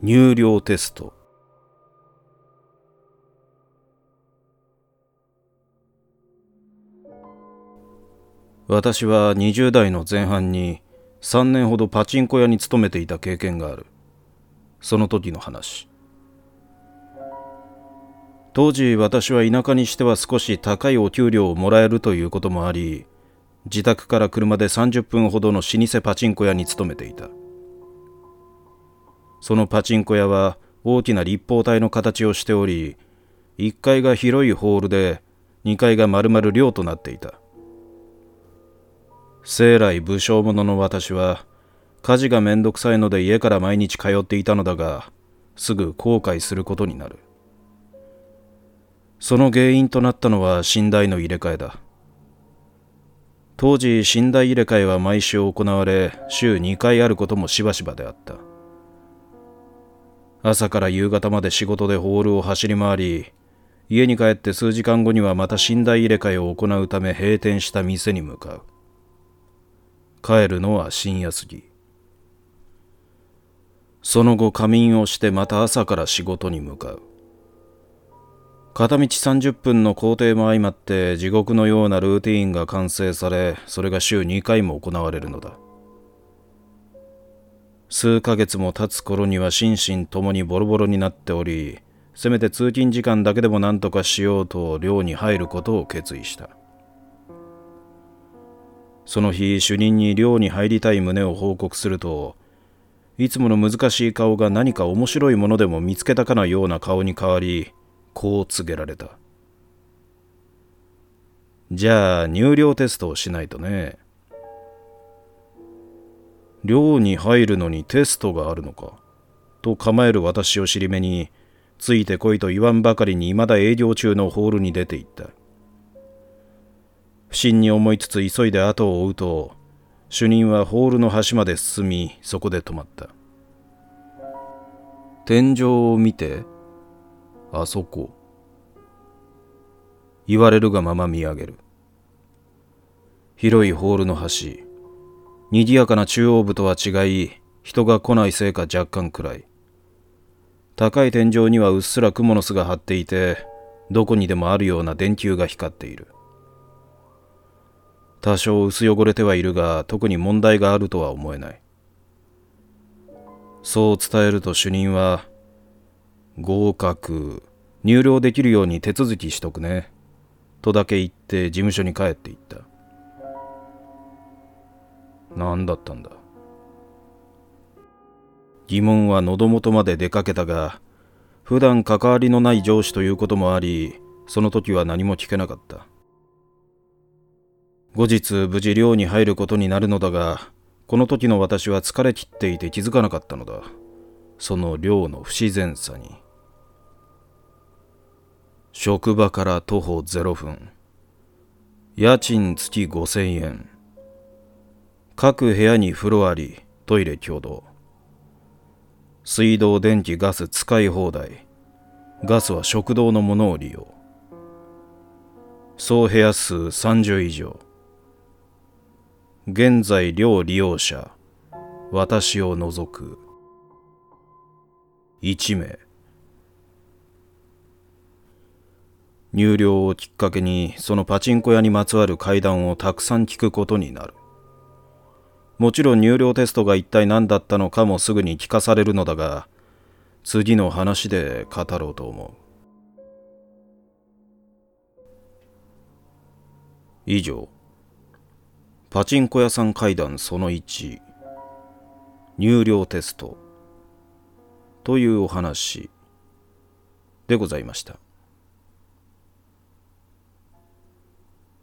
入寮テスト。私は20代の前半に3年ほどパチンコ屋に勤めていた経験がある。その時の話。当時私は田舎にしては少し高いお給料をもらえるということもあり、自宅から車で30分ほどの老舗パチンコ屋に勤めていた。そのパチンコ屋は大きな立方体の形をしており、1階が広いホールで2階が丸々寮となっていた。生来武将者の私は家事がめんどくさいので家から毎日通っていたのだが、すぐ後悔することになる。その原因となったのは寝台の入れ替えだ。当時寝台入れ替えは毎週行われ、週2回あることもしばしばであった。朝から夕方まで仕事でホールを走り回り、家に帰って数時間後にはまた寝台入れ替えを行うため閉店した店に向かう。帰るのは深夜過ぎ。その後仮眠をしてまた朝から仕事に向かう。片道30分の行程も相まって地獄のようなルーティーンが完成され、それが週2回も行われるのだ。数ヶ月も経つ頃には心身ともにボロボロになっており、せめて通勤時間だけでも何とかしようと寮に入ることを決意した。その日主任に寮に入りたい旨を報告すると、いつもの難しい顔が何か面白いものでも見つけたかのような顔に変わり、こう告げられた。じゃあ入寮テストをしないとね。寮に入るのにテストがあるのかと構える私を尻目に、ついてこいと言わんばかりに未だ営業中のホールに出て行った。不審に思いつつ急いで後を追うと、主任はホールの端まで進み、そこで止まった。天井を見て、あそこ。言われるがまま見上げる。広いホールの端、賑やかな中央部とは違い、人が来ないせいか若干暗い。高い天井にはうっすら蜘蛛の巣が張っていて、どこにでもあるような電球が光っている。多少薄汚れてはいるが、特に問題があるとは思えない。そう伝えると主任は、合格、入寮できるように手続きしとくね、とだけ言って事務所に帰っていった。何だったんだ。疑問は喉元まで出かけたが、普段関わりのない上司ということもあり、その時は何も聞けなかった。後日無事寮に入ることになるのだが、この時の私は疲れ切っていて気づかなかったのだ。その寮の不自然さに。職場から徒歩0分。家賃月5000円。各部屋に風呂あり、トイレ共同。水道、電気、ガス使い放題。ガスは食堂のものを利用。総部屋数30以上。現在寮利用者、私を除く1名。入寮をきっかけにそのパチンコ屋にまつわる怪談をたくさん聞くことになる。もちろん入寮テストが一体何だったのかもすぐに聞かされるのだが、次の話で語ろうと思う。以上、パチンコ屋さん怪談その1、入寮テストというお話でございました。